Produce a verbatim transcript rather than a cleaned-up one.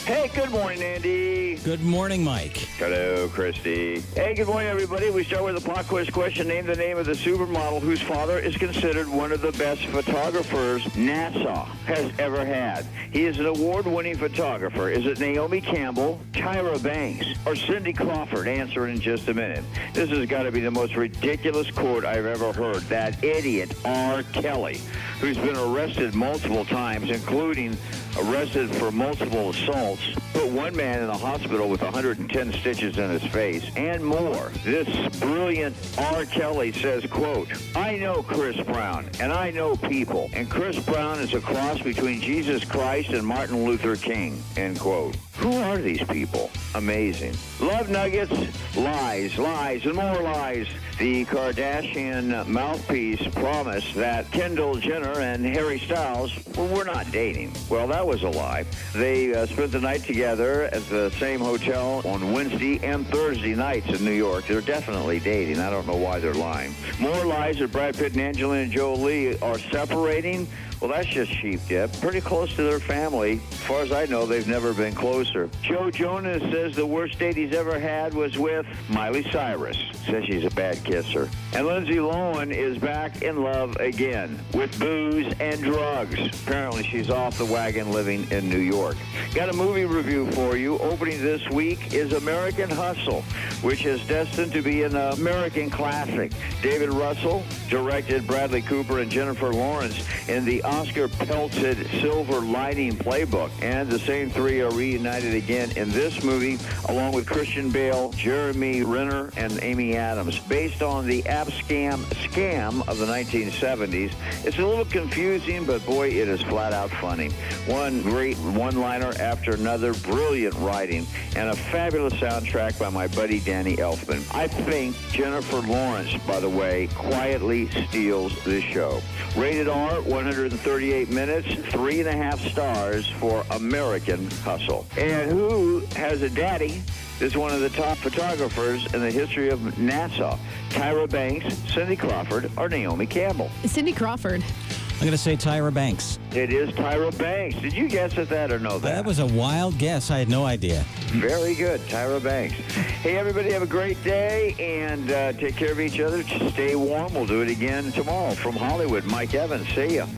Hey, good morning, Andy. Good morning, Mike. Hello, Christy. Hey, good morning, everybody. We start with a pop quiz question. Name the name of the supermodel whose father is considered one of the best photographers NASA has ever had. He is an award-winning photographer. Is it Naomi Campbell, Tyra Banks, or Cindy Crawford? Answer in just a minute. This has got to be the most ridiculous quote I've ever heard. That idiot R. Kelly, who's been arrested multiple times, including arrested for multiple assaults, put one man in the hospital with one hundred ten stitches in his face, and more. This brilliant R. Kelly says, quote, I know Chris Brown, and I know people, and Chris Brown is a cross between Jesus Christ and Martin Luther King, end quote. Who are these people? Amazing. Love nuggets, lies, lies, and more lies. The Kardashian mouthpiece promised that Kendall Jenner and Harry Styles well, were not dating. Well, that was a lie. They uh, spent the night together at the same hotel on Wednesday and Thursday nights in New York. They're definitely dating. I don't know why they're lying. More lies that Brad Pitt and Angelina Jolie are separating. Well, that's just cheap, Dip. Pretty close to their family. As far as I know, they've never been closer. Joe Jonas says the worst date he's ever had was with Miley Cyrus. Says she's a bad kisser. And Lindsay Lohan is back in love again with booze and drugs. Apparently, she's off the wagon living in New York. Got a movie review for you. Opening this week is American Hustle, which is destined to be an American classic. David Russell directed Bradley Cooper and Jennifer Lawrence in the Oscar-pelted Silver Lining Playbook. And the same three are reunited again in this movie, along with Christian Bale, Jeremy Renner, and Amy Adams. Based on the Abscam scam of the nineteen seventies, it's a little confusing, but boy, it is flat out funny. One great one-liner after another, brilliant writing, and a fabulous soundtrack by my buddy Danny Elfman. I think Jennifer Lawrence, by the way, quietly steals this show. Rated R, one hundred thirty-eight minutes, three and a half stars for American Hustle. And who has a daddy is one of the top photographers in the history of NASA? Tyra Banks, Cindy Crawford, or Naomi Campbell? Cindy Crawford. I'm going to say Tyra Banks. It is Tyra Banks. Did you guess at that or know that? That was a wild guess. I had no idea. Very good, Tyra Banks. Hey, everybody, have a great day, and uh, take care of each other. Just stay warm. We'll do it again tomorrow. From Hollywood, Mike Evans. See ya.